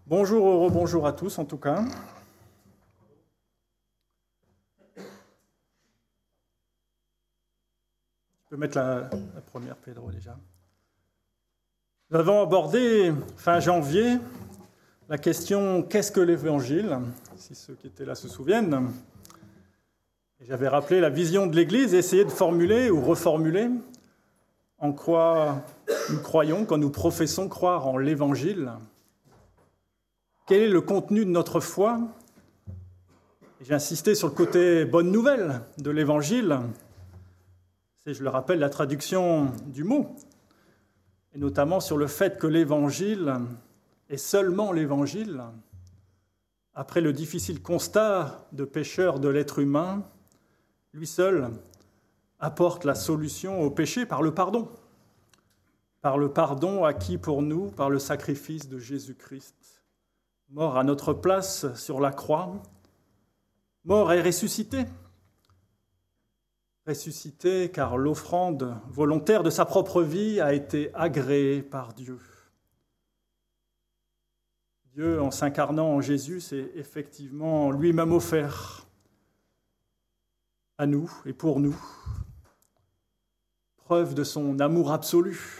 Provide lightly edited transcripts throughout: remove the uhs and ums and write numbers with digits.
Bonjour, rebonjour à tous en tout cas. Tu peux mettre la première, Pedro, déjà. Nous avons abordé, fin janvier, la question « Qu'est-ce que l'Évangile ?» si ceux qui étaient là se souviennent. Et j'avais rappelé la vision de l'Église et essayé de formuler ou reformuler en quoi nous croyons quand nous professons croire en l'Évangile. Quel est le contenu de notre foi ? J'ai insisté sur le côté bonne nouvelle de l'Évangile. C'est, je le rappelle, la traduction du mot, et notamment sur le fait que l'Évangile, et seulement l'Évangile, après le difficile constat de pécheur de l'être humain, lui seul apporte la solution au péché par le pardon acquis pour nous par le sacrifice de Jésus-Christ, mort à notre place sur la croix, mort et ressuscité. Ressuscité car l'offrande volontaire de sa propre vie a été agréée par Dieu. Dieu, en s'incarnant en Jésus, s'est effectivement lui-même offert à nous et pour nous, preuve de son amour absolu.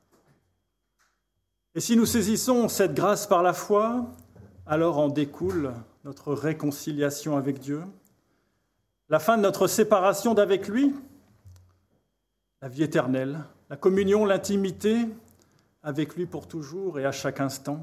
Et si nous saisissons cette grâce par la foi, alors en découle notre réconciliation avec Dieu, la fin de notre séparation d'avec lui, la vie éternelle, la communion, l'intimité avec lui pour toujours et à chaque instant,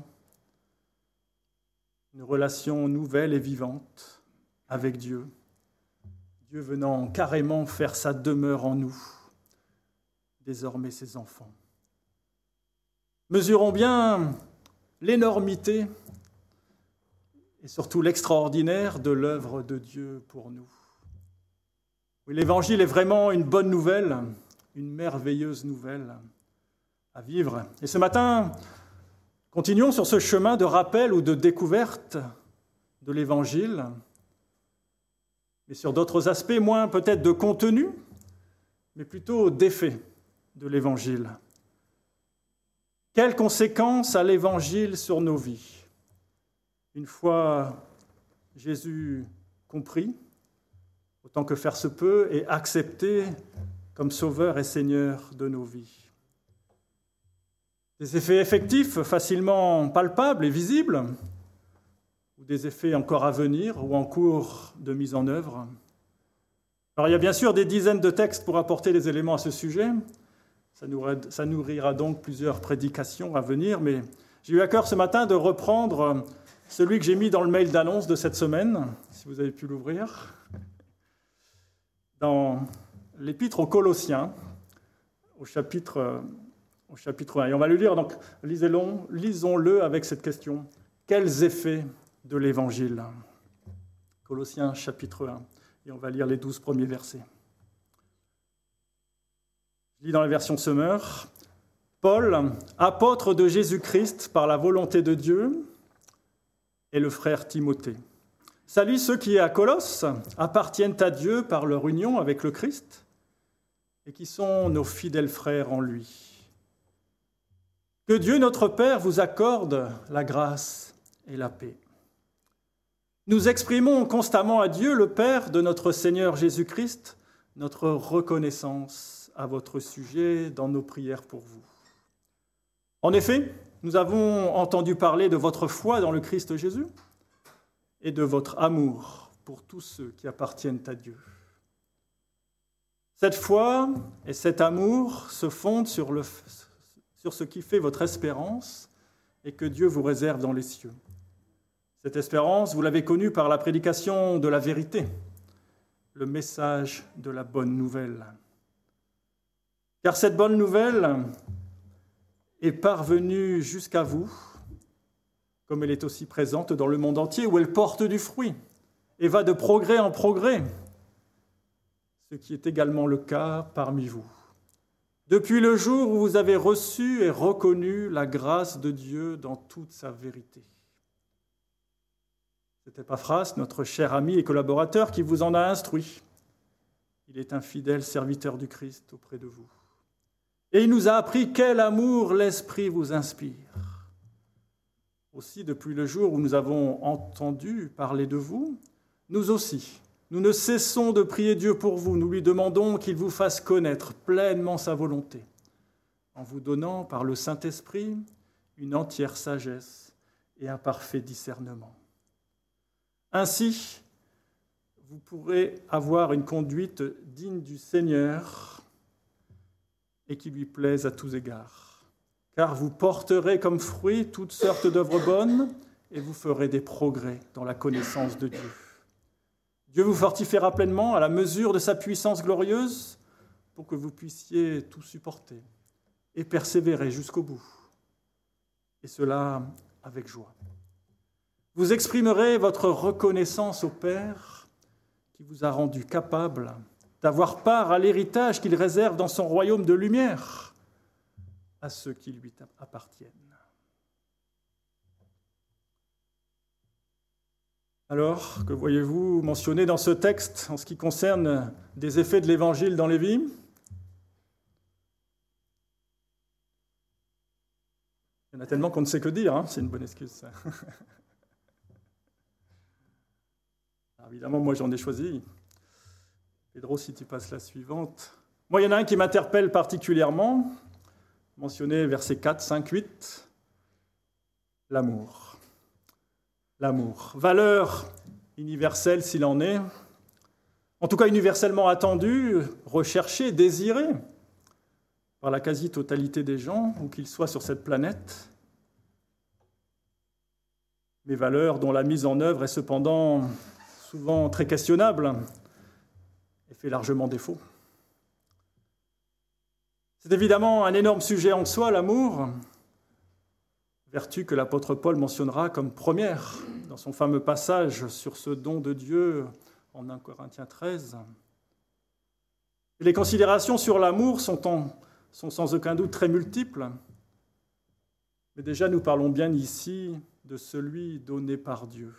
une relation nouvelle et vivante avec Dieu, Dieu venant carrément faire sa demeure en nous, désormais ses enfants. Mesurons bien l'énormité et surtout l'extraordinaire de l'œuvre de Dieu pour nous. Oui, l'Évangile est vraiment une bonne nouvelle, une merveilleuse nouvelle à vivre. Et ce matin, continuons sur ce chemin de rappel ou de découverte de l'Évangile, mais sur d'autres aspects, moins peut-être de contenu, mais plutôt d'effet de l'Évangile. Quelles conséquences a l'Évangile sur nos vies ? Une fois Jésus compris, autant que faire se peut, et accepté comme Sauveur et Seigneur de nos vies. Des effets effectifs, facilement palpables et visibles, ou des effets encore à venir ou en cours de mise en œuvre. Alors il y a bien sûr des dizaines de textes pour apporter des éléments à ce sujet. Ça nourrira donc plusieurs prédications à venir, mais j'ai eu à cœur ce matin de reprendre celui que j'ai mis dans le mail d'annonce de cette semaine, si vous avez pu l'ouvrir, dans l'épître aux Colossiens, au chapitre 1. Et on va le lire, donc lisons-le avec cette question. Quels effets de l'Évangile ? Colossiens chapitre 1, et on va lire les 12 premiers versets. Je lis dans la version Semeur. Paul, apôtre de Jésus-Christ par la volonté de Dieu, et le frère Timothée. Salue ceux qui, à Colosse, appartiennent à Dieu par leur union avec le Christ et qui sont nos fidèles frères en lui. Que Dieu notre Père vous accorde la grâce et la paix. Nous exprimons constamment à Dieu, le Père de notre Seigneur Jésus-Christ, notre reconnaissance à votre sujet dans nos prières pour vous. En effet, nous avons entendu parler de votre foi dans le Christ Jésus et de votre amour pour tous ceux qui appartiennent à Dieu. Cette foi et cet amour se fondent sur ce qui fait votre espérance et que Dieu vous réserve dans les cieux. Cette espérance, vous l'avez connue par la prédication de la vérité, le message de la bonne nouvelle. Car cette bonne nouvelle est parvenue jusqu'à vous, comme elle est aussi présente dans le monde entier, où elle porte du fruit et va de progrès en progrès, ce qui est également le cas parmi vous. Depuis le jour où vous avez reçu et reconnu la grâce de Dieu dans toute sa vérité. C'est Épaphras, notre cher ami et collaborateur, qui vous en a instruit. Il est un fidèle serviteur du Christ auprès de vous. Et il nous a appris quel amour l'Esprit vous inspire. Aussi, depuis le jour où nous avons entendu parler de vous, nous aussi, nous ne cessons de prier Dieu pour vous. Nous lui demandons qu'il vous fasse connaître pleinement sa volonté, en vous donnant par le Saint-Esprit une entière sagesse et un parfait discernement. Ainsi, vous pourrez avoir une conduite digne du Seigneur et qui lui plaise à tous égards. Car vous porterez comme fruit toutes sortes d'œuvres bonnes et vous ferez des progrès dans la connaissance de Dieu. Dieu vous fortifiera pleinement à la mesure de sa puissance glorieuse pour que vous puissiez tout supporter et persévérer jusqu'au bout. Et cela avec joie. Vous exprimerez votre reconnaissance au Père qui vous a rendu capable d'avoir part à l'héritage qu'il réserve dans son royaume de lumière à ceux qui lui appartiennent. Alors, que voyez-vous mentionné dans ce texte en ce qui concerne des effets de l'Évangile dans les vies ? Il y en a tellement qu'on ne sait que dire, hein, c'est une bonne excuse. Ça. Alors, évidemment, moi j'en ai choisi. Pedro, si tu passes la suivante. Moi, il y en a un qui m'interpelle particulièrement, mentionné versets 4, 5, 8. L'amour. L'amour. Valeur universelle s'il en est, en tout cas universellement attendue, recherchée, désirée par la quasi-totalité des gens, où qu'ils soient sur cette planète. Mais valeurs dont la mise en œuvre est cependant souvent très questionnable et fait largement défaut. C'est évidemment un énorme sujet en soi, l'amour, vertu que l'apôtre Paul mentionnera comme première dans son fameux passage sur ce don de Dieu en 1 Corinthiens 13. Et les considérations sur l'amour sont sans aucun doute très multiples, mais déjà nous parlons bien ici de celui donné par Dieu.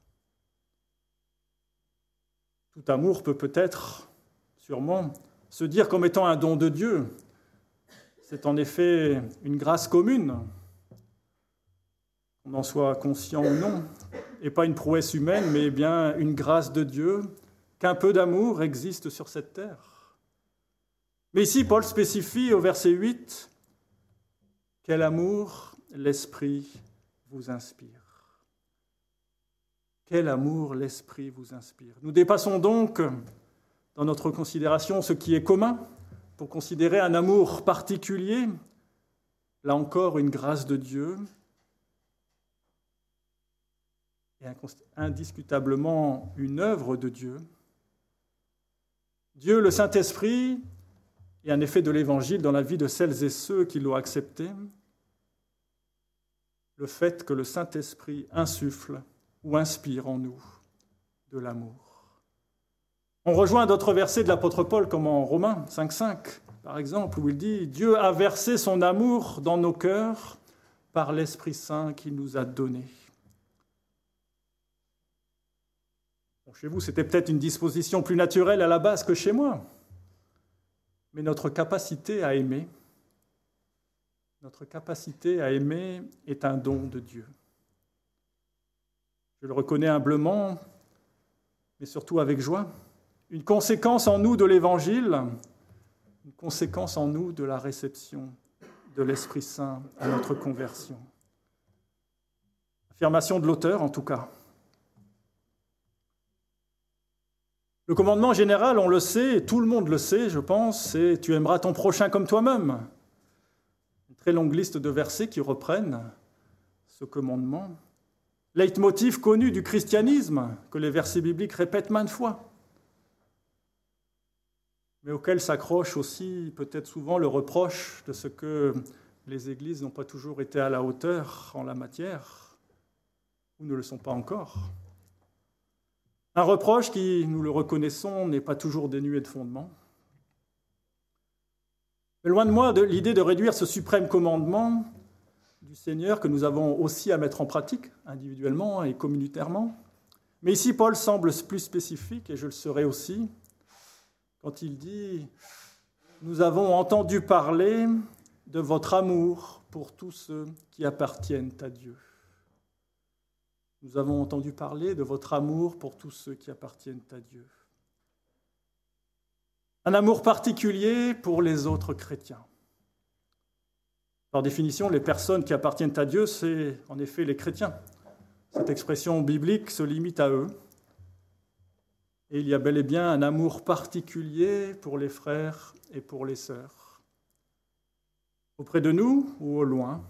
Tout amour peut-être, sûrement, se dire comme étant un don de Dieu. C'est en effet une grâce commune, qu'on en soit conscient ou non, et pas une prouesse humaine, mais bien une grâce de Dieu, qu'un peu d'amour existe sur cette terre. Mais ici, Paul spécifie au verset 8 « Quel amour l'Esprit vous inspire ». Quel amour l'Esprit vous inspire. Nous dépassons donc, dans notre considération, ce qui est commun, pour considérer un amour particulier, là encore une grâce de Dieu, et indiscutablement une œuvre de Dieu. Dieu, le Saint-Esprit, est un effet de l'Évangile dans la vie de celles et ceux qui l'ont accepté. Le fait que le Saint-Esprit insuffle ou inspire en nous de l'amour. On rejoint d'autres versets de l'apôtre Paul, comme en Romains 5,5, par exemple, où il dit « Dieu a versé son amour dans nos cœurs par l'Esprit Saint qu'il nous a donné. » Chez vous, c'était peut-être une disposition plus naturelle à la base que chez moi. Mais notre capacité à aimer est un don de Dieu. Je le reconnais humblement, mais surtout avec joie. Une conséquence en nous de l'Évangile, une conséquence en nous de la réception de l'Esprit Saint à notre conversion. Affirmation de l'auteur, en tout cas. Le commandement général, on le sait, et tout le monde le sait, je pense, c'est « Tu aimeras ton prochain comme toi-même ». Une très longue liste de versets qui reprennent ce commandement. Leitmotiv connu du christianisme, que les versets bibliques répètent maintes fois, mais auquel s'accroche aussi peut-être souvent le reproche de ce que les églises n'ont pas toujours été à la hauteur en la matière, ou ne le sont pas encore. Un reproche qui, nous le reconnaissons, n'est pas toujours dénué de fondement. Mais loin de moi l'idée de réduire ce suprême commandement du Seigneur que nous avons aussi à mettre en pratique, individuellement et communautairement. Mais ici, Paul semble plus spécifique, et je le serai aussi, quand il dit « Nous avons entendu parler de votre amour pour tous ceux qui appartiennent à Dieu. » Nous avons entendu parler de votre amour pour tous ceux qui appartiennent à Dieu. Un amour particulier pour les autres chrétiens. Par définition, les personnes qui appartiennent à Dieu, c'est en effet les chrétiens. Cette expression biblique se limite à eux. Et il y a bel et bien un amour particulier pour les frères et pour les sœurs. Auprès de nous ou au loin,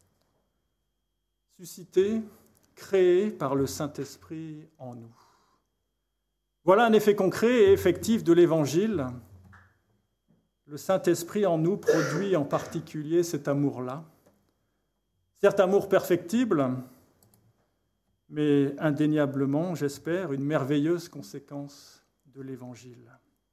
suscité, créé par le Saint-Esprit en nous. Voilà un effet concret et effectif de l'Évangile. Le Saint-Esprit en nous produit en particulier cet amour-là. Certes, amour perfectible, mais indéniablement, j'espère, une merveilleuse conséquence de l'Évangile.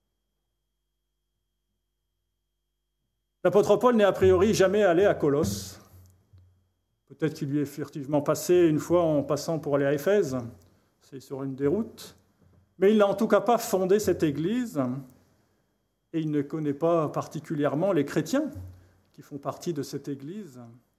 L'apôtre Paul n'est a priori jamais allé à Colosse. Peut-être qu'il lui est furtivement passé une fois en passant pour aller à Éphèse, c'est sur une des routes, mais il n'a en tout cas pas fondé cette église, et il ne connaît pas particulièrement les chrétiens qui font partie de cette église.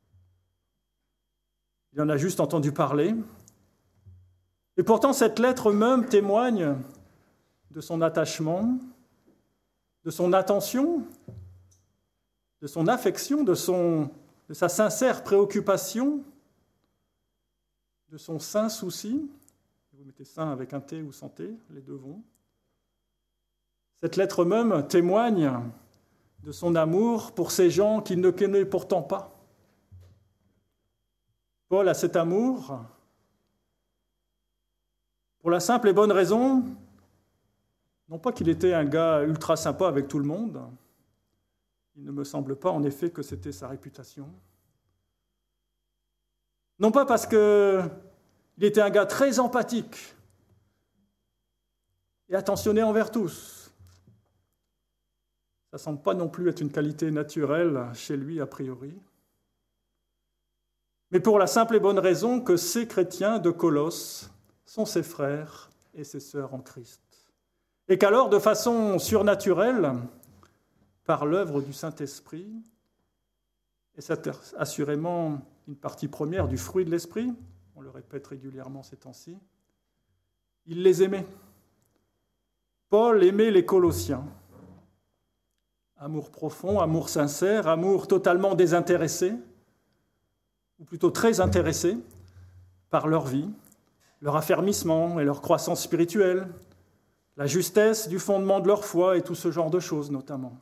Il en a juste entendu parler. Et pourtant, cette lettre même témoigne de son attachement, de son attention, de son affection, de sa sincère préoccupation, de son saint souci. Vous mettez saint avec un T ou sans T, les deux vont. Cette lettre même témoigne de son amour pour ces gens qu'il ne connaît pourtant pas. Paul a cet amour pour la simple et bonne raison, non pas qu'il était un gars ultra sympa avec tout le monde, il ne me semble pas en effet que c'était sa réputation. Non pas parce qu'il était un gars très empathique et attentionné envers tous. Ça ne semble pas non plus être une qualité naturelle chez lui a priori. Mais pour la simple et bonne raison que ces chrétiens de Colosse sont ses frères et ses sœurs en Christ. Et qu'alors, de façon surnaturelle, par l'œuvre du Saint-Esprit, et c'est assurément une partie première du fruit de l'Esprit, on le répète régulièrement ces temps-ci, il les aimait. Paul aimait les Colossiens. Amour profond, amour sincère, amour totalement désintéressé, ou plutôt très intéressé par leur vie, leur affermissement et leur croissance spirituelle, la justesse du fondement de leur foi et tout ce genre de choses notamment.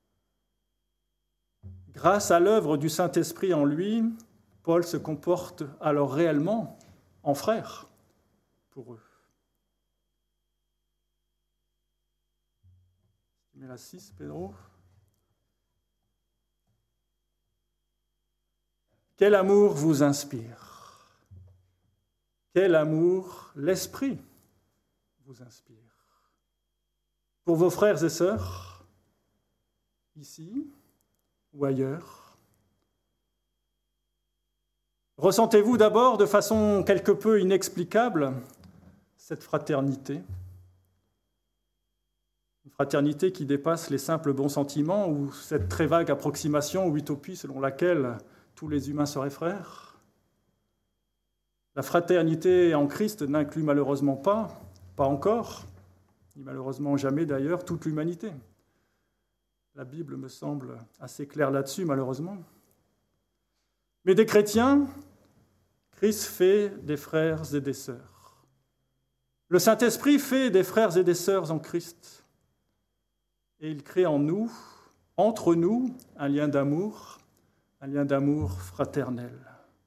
Grâce à l'œuvre du Saint-Esprit en lui, Paul se comporte alors réellement en frère pour eux. Tu mets la 6, Pedro. Quel amour vous inspire? Quel amour l'Esprit vous inspire? Pour vos frères et sœurs, ici ou ailleurs? Ressentez-vous d'abord de façon quelque peu inexplicable cette fraternité? Une fraternité qui dépasse les simples bons sentiments ou cette très vague approximation ou utopie selon laquelle tous les humains seraient frères? La fraternité en Christ n'inclut malheureusement pas encore, ni malheureusement jamais d'ailleurs, toute l'humanité. La Bible me semble assez claire là-dessus, malheureusement. Mais des chrétiens, Christ fait des frères et des sœurs. Le Saint-Esprit fait des frères et des sœurs en Christ. Et il crée en nous, entre nous, un lien d'amour fraternel.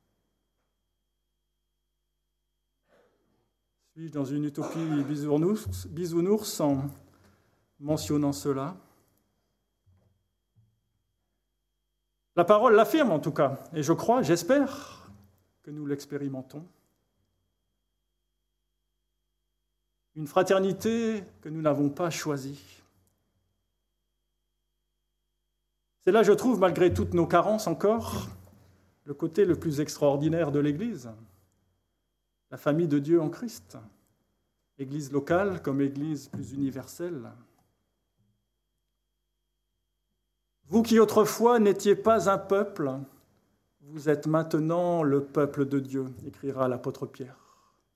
Suis-je dans une utopie bisounours en mentionnant cela? La parole l'affirme en tout cas, et je crois, j'espère que nous l'expérimentons. Une fraternité que nous n'avons pas choisie. C'est là, je trouve, malgré toutes nos carences encore, le côté le plus extraordinaire de l'Église, la famille de Dieu en Christ, Église locale comme Église plus universelle. Vous qui autrefois n'étiez pas un peuple, vous êtes maintenant le peuple de Dieu, écrira l'apôtre Pierre.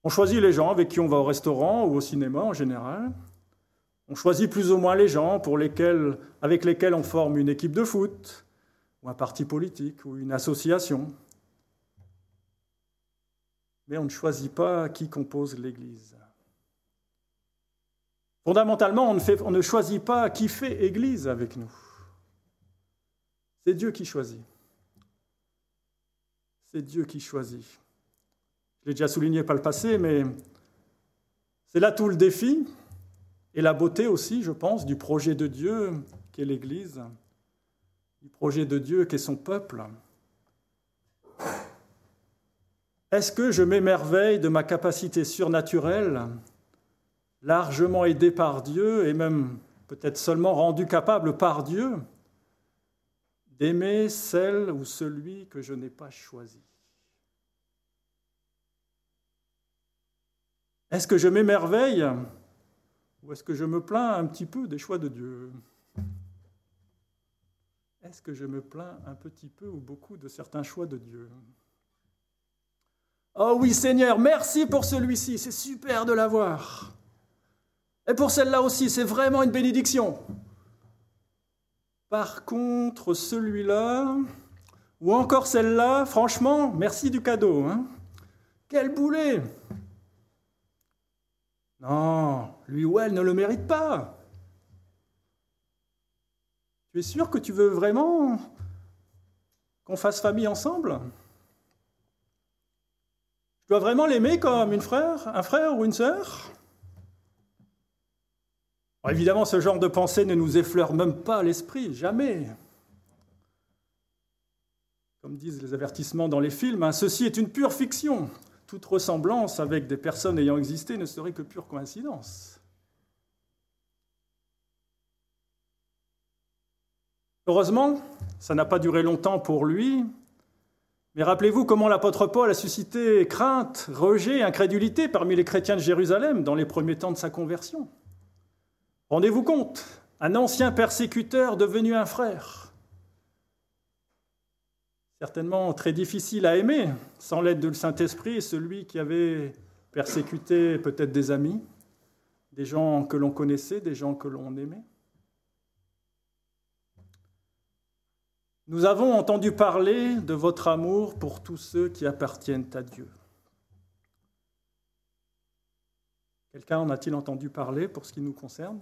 On choisit les gens avec qui on va au restaurant ou au cinéma en général. On choisit plus ou moins les gens avec lesquels on forme une équipe de foot, ou un parti politique, ou une association. Mais on ne choisit pas qui compose l'Église. Fondamentalement, on ne choisit pas qui fait Église avec nous. C'est Dieu qui choisit. C'est Dieu qui choisit. Je l'ai déjà souligné par le passé, mais c'est là tout le défi et la beauté aussi, je pense, du projet de Dieu qu'est l'Église, du projet de Dieu qu'est son peuple. Est-ce que je m'émerveille de ma capacité surnaturelle, largement aidée par Dieu et même peut-être seulement rendue capable par Dieu, d'aimer celle ou celui que je n'ai pas choisi? Est-ce que je m'émerveille ou est-ce que je me plains un petit peu des choix de Dieu? Est-ce que je me plains un petit peu ou beaucoup de certains choix de Dieu? Oh oui Seigneur, merci pour celui-ci, c'est super de l'avoir. Et pour celle-là aussi, c'est vraiment une bénédiction. Par contre, celui-là, ou encore celle-là, franchement, merci du cadeau. Quel boulet! Non, lui ou elle ne le mérite pas. Tu es sûr que tu veux vraiment qu'on fasse famille ensemble? Je dois vraiment l'aimer comme un frère ou une sœur? Bon, évidemment, ce genre de pensée ne nous effleure même pas à l'esprit, jamais. Comme disent les avertissements dans les films, ceci est une pure fiction. Toute ressemblance avec des personnes ayant existé ne serait que pure coïncidence. Heureusement, ça n'a pas duré longtemps pour lui, mais rappelez-vous comment l'apôtre Paul a suscité crainte, rejet, incrédulité parmi les chrétiens de Jérusalem dans les premiers temps de sa conversion. Rendez-vous compte, un ancien persécuteur devenu un frère. Certainement très difficile à aimer, sans l'aide du Saint-Esprit, celui qui avait persécuté peut-être des amis, des gens que l'on connaissait, des gens que l'on aimait. Nous avons entendu parler de votre amour pour tous ceux qui appartiennent à Dieu. Quelqu'un en a-t-il entendu parler pour ce qui nous concerne?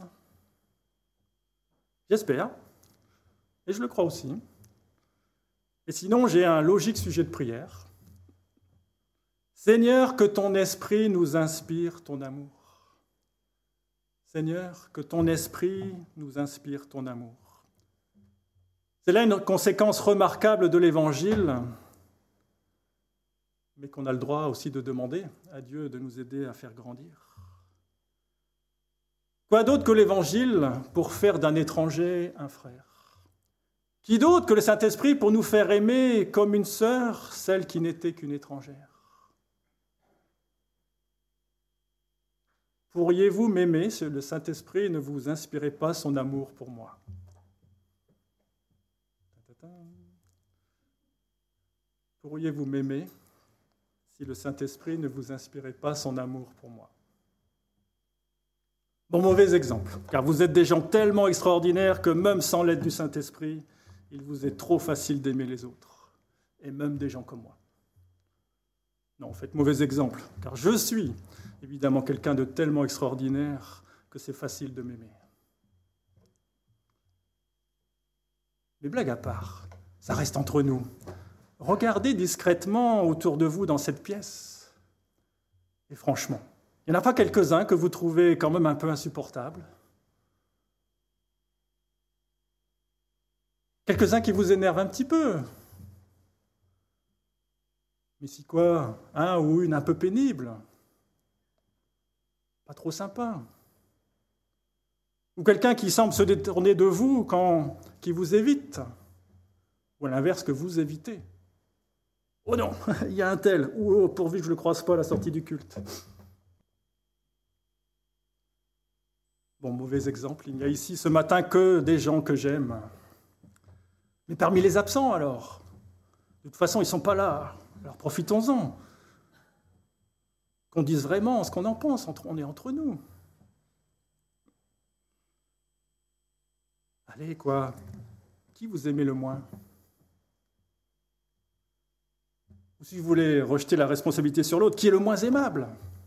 J'espère, et je le crois aussi. Et sinon, j'ai un logique sujet de prière. Seigneur, que ton esprit nous inspire ton amour. Seigneur, que ton esprit nous inspire ton amour. C'est là une conséquence remarquable de l'Évangile, mais qu'on a le droit aussi de demander à Dieu de nous aider à faire grandir. Quoi d'autre que l'Évangile pour faire d'un étranger un frère? Qui d'autre que le Saint-Esprit pour nous faire aimer comme une sœur celle qui n'était qu'une étrangère? Pourriez-vous m'aimer si le Saint-Esprit ne vous inspirait pas son amour pour moi? Pourriez-vous m'aimer si le Saint-Esprit ne vous inspirait pas son amour pour moi? Bon, mauvais exemple, car vous êtes des gens tellement extraordinaires que même sans l'aide du Saint-Esprit, il vous est trop facile d'aimer les autres, et même des gens comme moi. Non, en fait, mauvais exemple, car je suis évidemment quelqu'un de tellement extraordinaire que c'est facile de m'aimer. Mais blague à part, ça reste entre nous. Regardez discrètement autour de vous dans cette pièce. Et franchement, il n'y en a pas quelques-uns que vous trouvez quand même un peu insupportables? Quelques-uns qui vous énervent un petit peu? Mais si quoi? Un ou une un peu pénible? Pas trop sympa? Ou quelqu'un qui semble se détourner de vous qui vous évite? Ou à l'inverse, que vous évitez? Oh non, il y a un tel, ou oh, pourvu que je ne le croise pas à la sortie du culte. Bon, mauvais exemple, il n'y a ici ce matin que des gens que j'aime. Mais parmi les absents alors? De toute façon, ils ne sont pas là, alors profitons-en. qu'on dise vraiment ce qu'on en pense, on est entre nous. Allez, quoi, qui vous aimez le moins? Ou si vous voulez rejeter la responsabilité sur l'autre, qui est le moins aimable?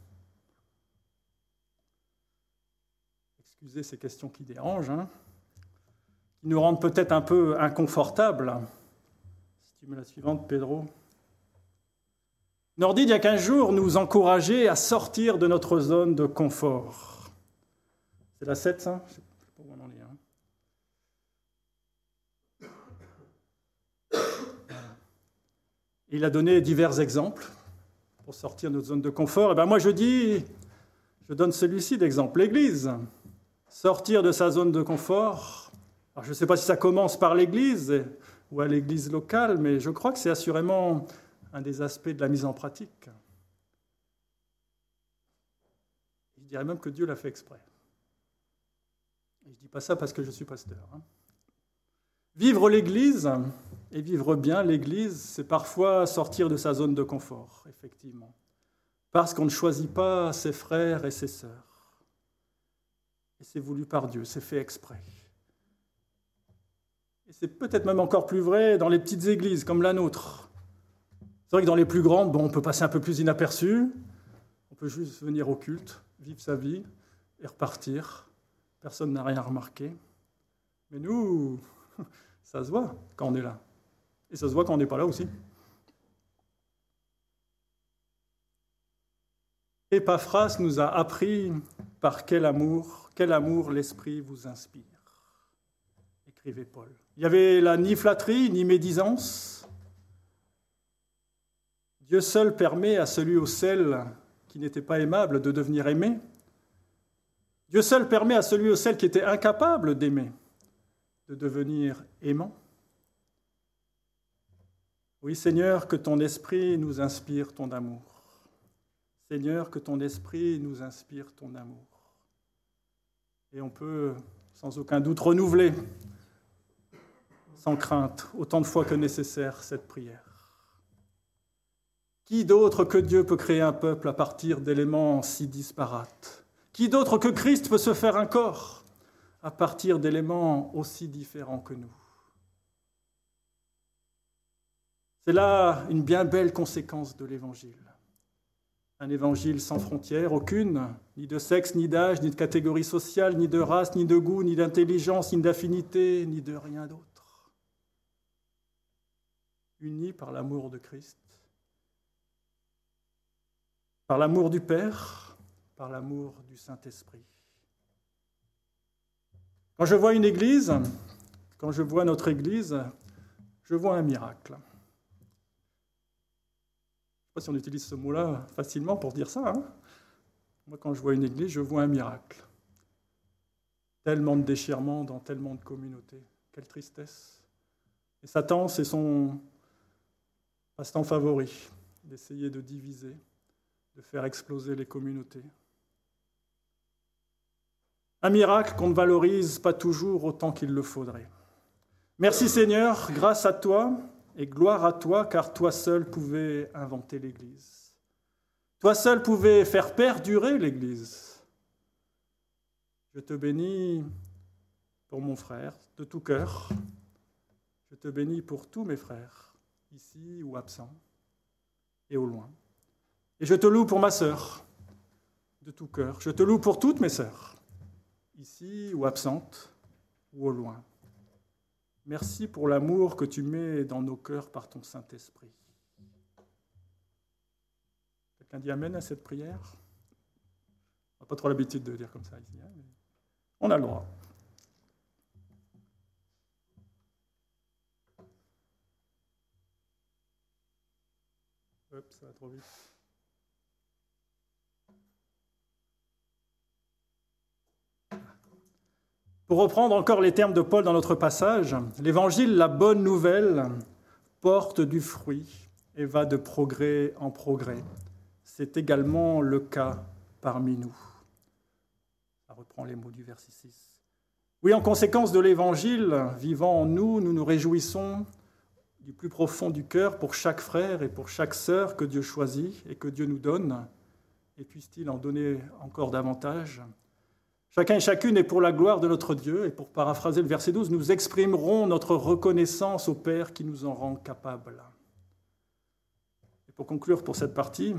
Excusez ces questions qui dérangent, qui nous rendent peut-être un peu inconfortables. Si tu mets la suivante, Pedro. Nordine, il y a 15 jours, nous encourageait à sortir de notre zone de confort. C'est la 7, ça? Je ne sais pas où on en est. Il a donné divers exemples pour sortir de notre zone de confort. Et bien moi, je donne celui-ci d'exemple. L'Église, sortir de sa zone de confort. Alors, je ne sais pas si ça commence par l'Église ou à l'Église locale, mais je crois que c'est assurément un des aspects de la mise en pratique. Je dirais même que Dieu l'a fait exprès. Et je ne dis pas ça parce que je suis pasteur. Vivre l'Église et vivre bien l'Église, c'est parfois sortir de sa zone de confort, effectivement. Parce qu'on ne choisit pas ses frères et ses sœurs. Et c'est voulu par Dieu, c'est fait exprès. Et c'est peut-être même encore plus vrai dans les petites églises comme la nôtre. C'est vrai que dans les plus grandes, on peut passer un peu plus inaperçu, on peut juste venir au culte, vivre sa vie et repartir. Personne n'a rien remarqué. Mais nous, ça se voit quand on est là. Et ça se voit quand on n'est pas là aussi. Épaphras nous a appris par quel amour l'Esprit vous inspire, écrivait Paul. Il n'y avait là ni flatterie, ni médisance. Dieu seul permet à celui ou celle qui n'était pas aimable de devenir aimé. Dieu seul permet à celui ou celle qui était incapable d'aimer de devenir aimant. Oui, Seigneur, que ton esprit nous inspire ton amour. Seigneur, que ton esprit nous inspire ton amour. Et on peut, sans aucun doute, renouveler, sans crainte, autant de fois que nécessaire, cette prière. Qui d'autre que Dieu peut créer un peuple à partir d'éléments si disparates? Qui d'autre que Christ peut se faire un corps à partir d'éléments aussi différents que nous? C'est là une bien belle conséquence de l'Évangile. Un évangile sans frontières, aucune, ni de sexe, ni d'âge, ni de catégorie sociale, ni de race, ni de goût, ni d'intelligence, ni d'affinité, ni de rien d'autre. Unis par l'amour de Christ, par l'amour du Père, par l'amour du Saint-Esprit. Quand je vois une église, quand je vois notre église, je vois un miracle. Je ne sais pas si on utilise ce mot-là facilement pour dire ça. Moi, quand je vois une église, je vois un miracle. Tellement de déchirements dans tellement de communautés. Quelle tristesse. Et Satan, c'est son passe-temps favori, d'essayer de diviser, de faire exploser les communautés. Un miracle qu'on ne valorise pas toujours autant qu'il le faudrait. Merci Seigneur, grâce à toi, et gloire à toi, car toi seul pouvais inventer l'Église. Toi seul pouvais faire perdurer l'Église. Je te bénis pour mon frère de tout cœur. Je te bénis pour tous mes frères, ici ou absents, et au loin. Et je te loue pour ma sœur, de tout cœur. Je te loue pour toutes mes sœurs, ici ou absentes, ou au loin. Merci pour l'amour que tu mets dans nos cœurs par ton Saint-Esprit. Quelqu'un dit Amen à cette prière? On n'a pas trop l'habitude de dire comme ça ici, mais on a le droit. Hop, ça va trop vite. Pour reprendre encore les termes de Paul dans notre passage, l'évangile, la bonne nouvelle, porte du fruit et va de progrès en progrès. C'est également le cas parmi nous. Ça reprend les mots du verset 6. Oui, en conséquence de l'évangile, vivant en nous, nous nous réjouissons du plus profond du cœur pour chaque frère et pour chaque sœur que Dieu choisit et que Dieu nous donne, et puisse-t-il en donner encore davantage. Chacun et chacune est pour la gloire de notre Dieu, et pour paraphraser le verset 12, nous exprimerons notre reconnaissance au Père qui nous en rend capables. Et pour conclure pour cette partie,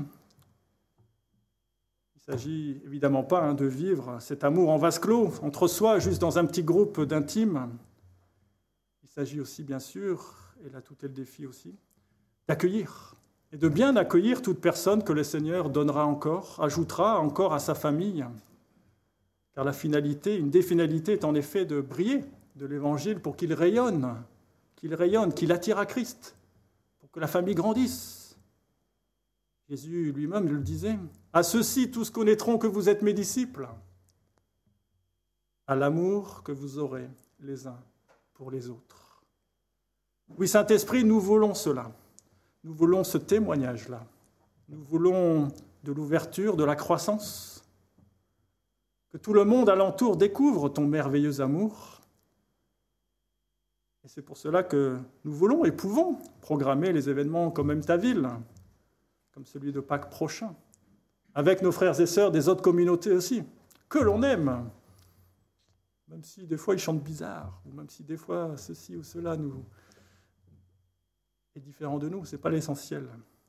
il ne s'agit évidemment pas de vivre cet amour en vase clos, entre soi, juste dans un petit groupe d'intimes. Il s'agit aussi, bien sûr, et là tout est le défi aussi, d'accueillir, et de bien accueillir toute personne que le Seigneur donnera encore, ajoutera encore à sa famille. Car la finalité, une des finalités est en effet de briller de l'Évangile pour qu'il rayonne, qu'il attire à Christ, pour que la famille grandisse. Jésus lui-même le disait, « À ceux-ci, tous connaîtront que vous êtes mes disciples, à l'amour que vous aurez les uns pour les autres. » Oui, Saint-Esprit, nous voulons cela. Nous voulons ce témoignage-là. Nous voulons de l'ouverture, de la croissance, que tout le monde alentour découvre ton merveilleux amour. Et c'est pour cela que nous voulons et pouvons programmer les événements comme même ta ville, comme celui de Pâques prochain, avec nos frères et sœurs des autres communautés aussi, que l'on aime, même si des fois ils chantent bizarre, ou même si des fois ceci ou cela est différent de nous, ce n'est pas l'essentiel.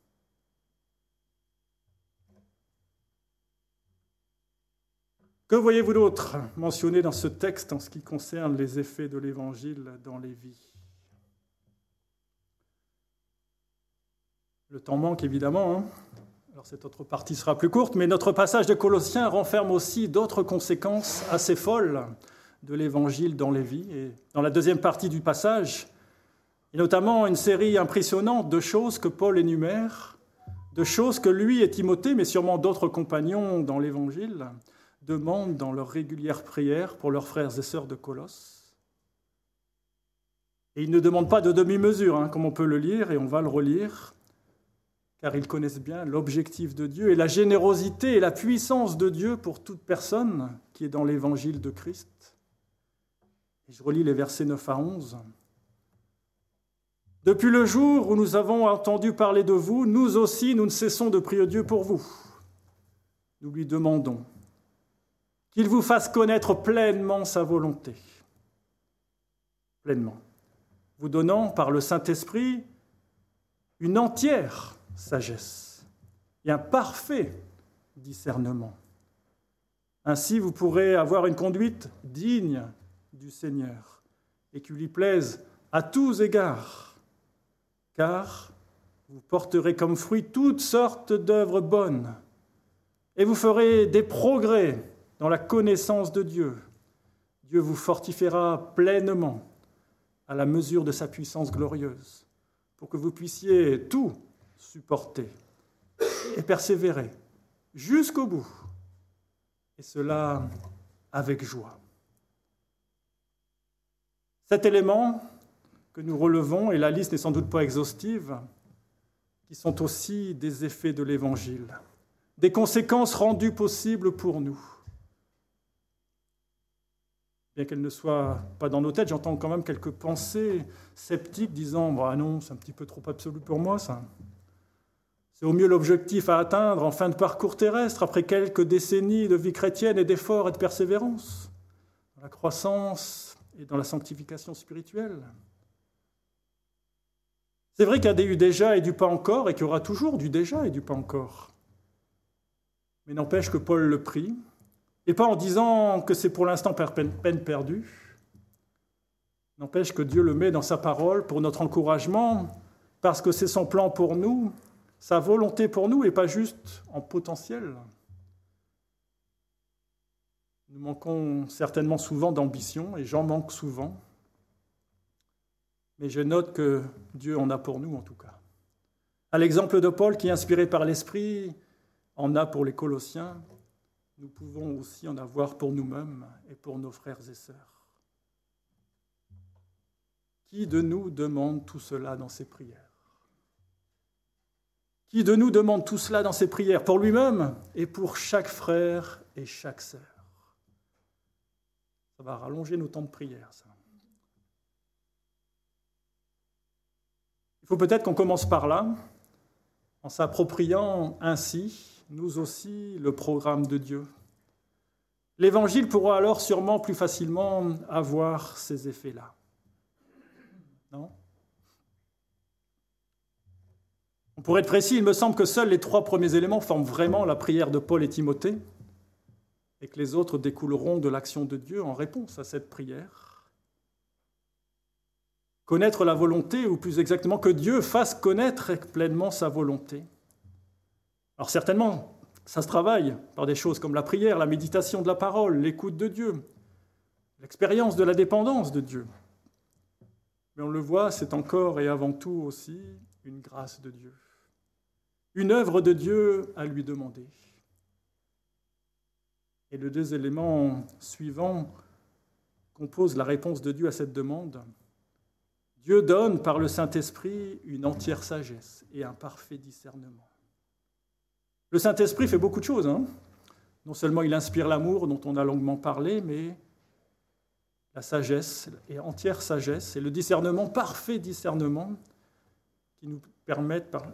Que voyez-vous d'autre mentionné dans ce texte en ce qui concerne les effets de l'Évangile dans les vies ? Le temps manque évidemment, alors cette autre partie sera plus courte, mais notre passage de Colossiens renferme aussi d'autres conséquences assez folles de l'Évangile dans les vies. Et dans la deuxième partie du passage, et notamment une série impressionnante de choses que Paul énumère, de choses que lui et Timothée, mais sûrement d'autres compagnons dans l'Évangile, demandent dans leurs régulières prières pour leurs frères et sœurs de Colosse. Et ils ne demandent pas de demi-mesure, comme on peut le lire, et on va le relire, car ils connaissent bien l'objectif de Dieu et la générosité et la puissance de Dieu pour toute personne qui est dans l'évangile de Christ. Et je relis les versets 9 à 11. « Depuis le jour où nous avons entendu parler de vous, nous aussi, nous ne cessons de prier Dieu pour vous. Nous lui demandons qu'il vous fasse connaître pleinement sa volonté, pleinement, vous donnant par le Saint-Esprit une entière sagesse et un parfait discernement. Ainsi, vous pourrez avoir une conduite digne du Seigneur et qui lui plaise à tous égards, car vous porterez comme fruit toutes sortes d'œuvres bonnes et vous ferez des progrès dans la connaissance de Dieu. Dieu vous fortifiera pleinement à la mesure de sa puissance glorieuse pour que vous puissiez tout supporter et persévérer jusqu'au bout, et cela avec joie. Cet élément que nous relevons, et la liste n'est sans doute pas exhaustive, qui sont aussi des effets de l'Évangile, des conséquences rendues possibles pour nous. Bien qu'elles ne soient pas dans nos têtes, j'entends quand même quelques pensées sceptiques disant « Ah non, c'est un petit peu trop absolu pour moi, ça. C'est au mieux l'objectif à atteindre en fin de parcours terrestre, après quelques décennies de vie chrétienne et d'efforts et de persévérance, dans la croissance et dans la sanctification spirituelle. » C'est vrai qu'il y a eu déjà et du pas encore, et qu'il y aura toujours du déjà et du pas encore. Mais n'empêche que Paul le prie, et pas en disant que c'est pour l'instant peine perdue. N'empêche que Dieu le met dans sa parole pour notre encouragement, parce que c'est son plan pour nous, sa volonté pour nous, et pas juste en potentiel. Nous manquons certainement souvent d'ambition, et j'en manque souvent. Mais je note que Dieu en a pour nous, en tout cas. À l'exemple de Paul, qui, inspiré par l'Esprit, en a pour les Colossiens, nous pouvons aussi en avoir pour nous-mêmes et pour nos frères et sœurs. Qui de nous demande tout cela dans ses prières ? Qui de nous demande tout cela dans ses prières, pour lui-même et pour chaque frère et chaque sœur ? Ça va rallonger nos temps de prière, ça. Il faut peut-être qu'on commence par là, en s'appropriant ainsi nous aussi, le programme de Dieu. L'Évangile pourra alors sûrement plus facilement avoir ces effets-là. Non ? Pour être précis, il me semble que seuls les 3 premiers éléments forment vraiment la prière de Paul et Timothée et que les autres découleront de l'action de Dieu en réponse à cette prière. Connaître la volonté, ou plus exactement que Dieu fasse connaître pleinement sa volonté. Alors certainement, ça se travaille par des choses comme la prière, la méditation de la parole, l'écoute de Dieu, l'expérience de la dépendance de Dieu. Mais on le voit, c'est encore et avant tout aussi une grâce de Dieu. Une œuvre de Dieu à lui demander. Et les 2 éléments suivants composent la réponse de Dieu à cette demande. Dieu donne par le Saint-Esprit une entière sagesse et un parfait discernement. Le Saint-Esprit fait beaucoup de choses. Non seulement il inspire l'amour dont on a longuement parlé, mais la sagesse, et entière sagesse, et le discernement, parfait discernement, qui nous permettent, par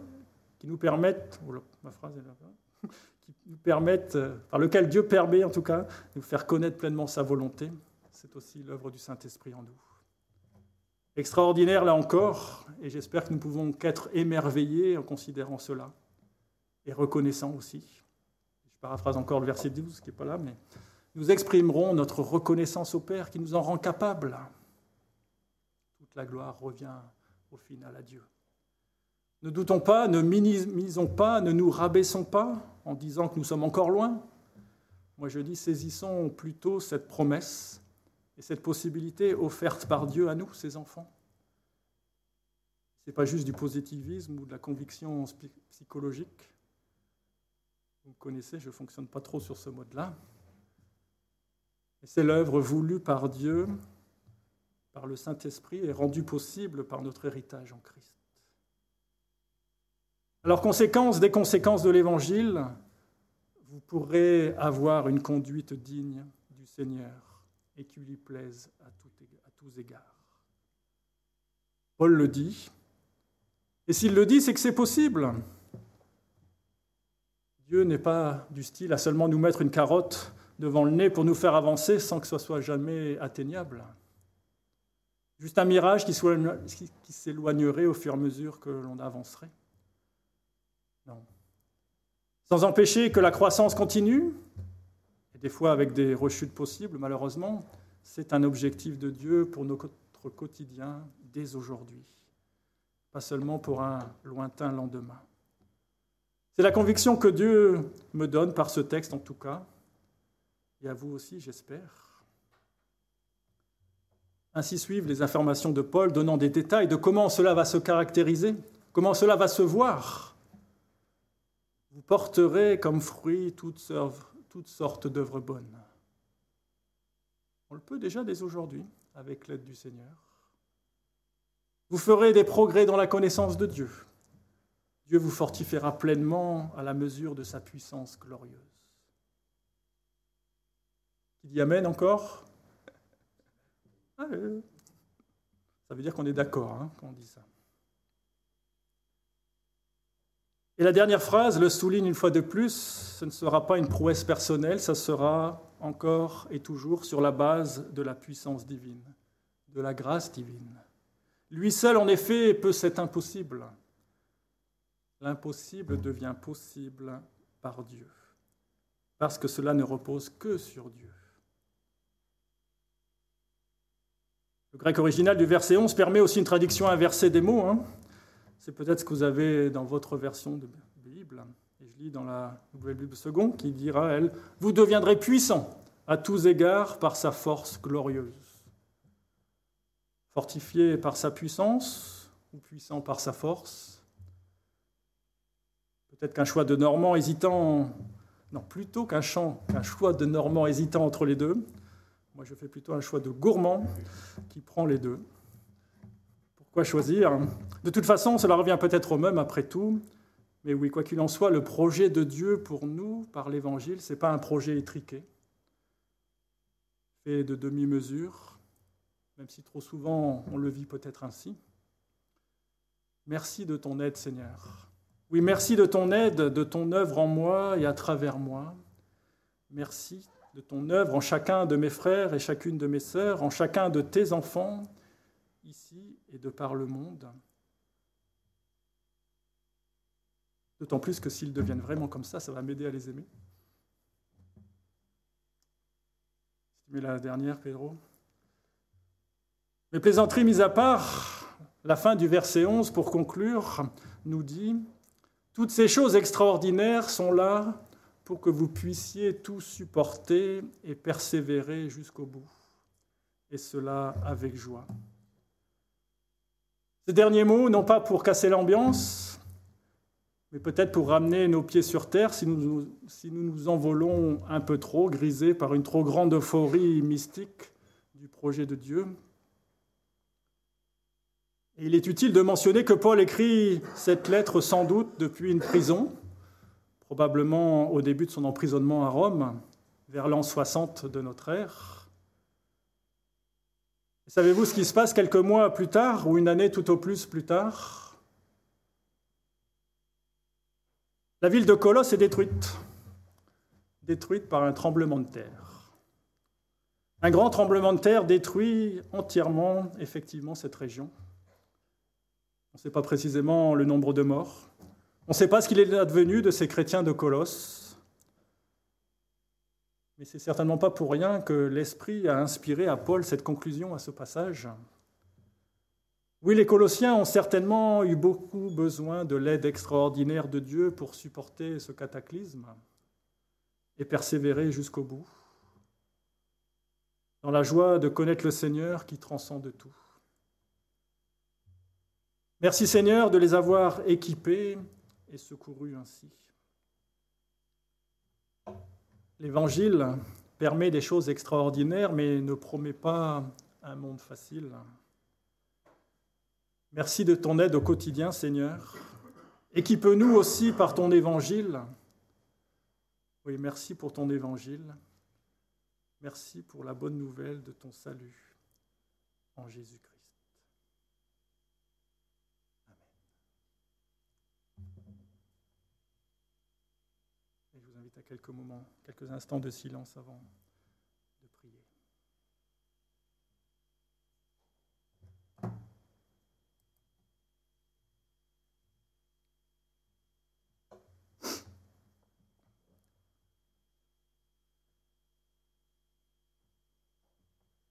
lequel Dieu permet en tout cas de nous faire connaître pleinement sa volonté. C'est aussi l'œuvre du Saint-Esprit en nous. Extraordinaire là encore, et j'espère que nous pouvons qu'être émerveillés en considérant cela, et reconnaissants aussi. Je paraphrase encore le verset 12 qui n'est pas là, mais nous exprimerons notre reconnaissance au Père qui nous en rend capables. Toute la gloire revient au final à Dieu. Ne doutons pas, ne minimisons pas, ne nous rabaissons pas en disant que nous sommes encore loin. Moi je dis, saisissons plutôt cette promesse et cette possibilité offerte par Dieu à nous, ses enfants. Ce n'est pas juste du positivisme ou de la conviction psychologique. Vous me connaissez, je ne fonctionne pas trop sur ce mode-là. Et c'est l'œuvre voulue par Dieu, par le Saint-Esprit, et rendue possible par notre héritage en Christ. Alors, des conséquences de l'Évangile, vous pourrez avoir une conduite digne du Seigneur et qui lui plaise à tous égards. Paul le dit, et s'il le dit, c'est que c'est possible. Dieu n'est pas du style à seulement nous mettre une carotte devant le nez pour nous faire avancer sans que ce soit jamais atteignable. Juste un mirage qui s'éloignerait au fur et à mesure que l'on avancerait. Non. Sans empêcher que la croissance continue, et des fois avec des rechutes possibles, malheureusement, c'est un objectif de Dieu pour notre quotidien dès aujourd'hui, pas seulement pour un lointain lendemain. C'est la conviction que Dieu me donne par ce texte en tout cas, et à vous aussi, j'espère. Ainsi suivent les informations de Paul donnant des détails de comment cela va se caractériser, comment cela va se voir. Vous porterez comme fruit toutes sortes d'œuvres bonnes. On le peut déjà dès aujourd'hui, avec l'aide du Seigneur. Vous ferez des progrès dans la connaissance de Dieu. Dieu vous fortifiera pleinement à la mesure de sa puissance glorieuse. Qui dit Amen encore ? Ça veut dire qu'on est d'accord quand on dit ça. Et la dernière phrase le souligne une fois de plus, ce ne sera pas une prouesse personnelle, ça sera encore et toujours sur la base de la puissance divine, de la grâce divine. Lui seul, en effet, peut cet impossible. L'impossible devient possible par Dieu, parce que cela ne repose que sur Dieu. Le grec original du verset 11 permet aussi une traduction inversée des mots. C'est peut-être ce que vous avez dans votre version de Bible. Et je lis dans la Nouvelle Bible seconde qui dira, elle, « Vous deviendrez puissants à tous égards par sa force glorieuse. » Fortifié par sa puissance ou puissant par sa force. Peut-être qu'un choix de Normand hésitant... Non, plutôt qu'un choix de Normand hésitant entre les deux. Moi, je fais plutôt un choix de gourmand qui prend les deux. Pourquoi choisir ? De toute façon, cela revient peut-être au même après tout. Mais oui, quoi qu'il en soit, le projet de Dieu pour nous, par l'Évangile, ce n'est pas un projet étriqué, fait de demi-mesure, même si trop souvent on le vit peut-être ainsi. Merci de ton aide, Seigneur. Oui, merci de ton aide, de ton œuvre en moi et à travers moi. Merci de ton œuvre en chacun de mes frères et chacune de mes sœurs, en chacun de tes enfants, ici et de par le monde. D'autant plus que s'ils deviennent vraiment comme ça va m'aider à les aimer. Tu mets la dernière, Pedro. Mes plaisanteries mises à part, la fin du verset 11, pour conclure, nous dit « Toutes ces choses extraordinaires sont là pour que vous puissiez tout supporter et persévérer jusqu'au bout, et cela avec joie. » Ces derniers mots, non pas pour casser l'ambiance, mais peut-être pour ramener nos pieds sur terre si nous nous envolons un peu trop, grisés par une trop grande euphorie mystique du projet de Dieu. Et il est utile de mentionner que Paul écrit cette lettre sans doute depuis une prison, probablement au début de son emprisonnement à Rome, vers l'an 60 de notre ère. Et savez-vous ce qui se passe quelques mois plus tard, ou une année tout au plus plus tard? La ville de Colosse est détruite par un tremblement de terre. Un grand tremblement de terre détruit entièrement, effectivement, cette région. On ne sait pas précisément le nombre de morts. On ne sait pas ce qu'il est advenu de ces chrétiens de Colosse. Mais ce n'est certainement pas pour rien que l'Esprit a inspiré à Paul cette conclusion à ce passage. Oui, les Colossiens ont certainement eu beaucoup besoin de l'aide extraordinaire de Dieu pour supporter ce cataclysme et persévérer jusqu'au bout, dans la joie de connaître le Seigneur qui transcende tout. Merci Seigneur de les avoir équipés et secourus ainsi. L'Évangile permet des choses extraordinaires, mais ne promet pas un monde facile. Merci de ton aide au quotidien, Seigneur. Équipe-nous aussi par ton Évangile. Oui, merci pour ton Évangile. Merci pour la bonne nouvelle de ton salut en Jésus-Christ. Je vous invite à quelques instants de silence avant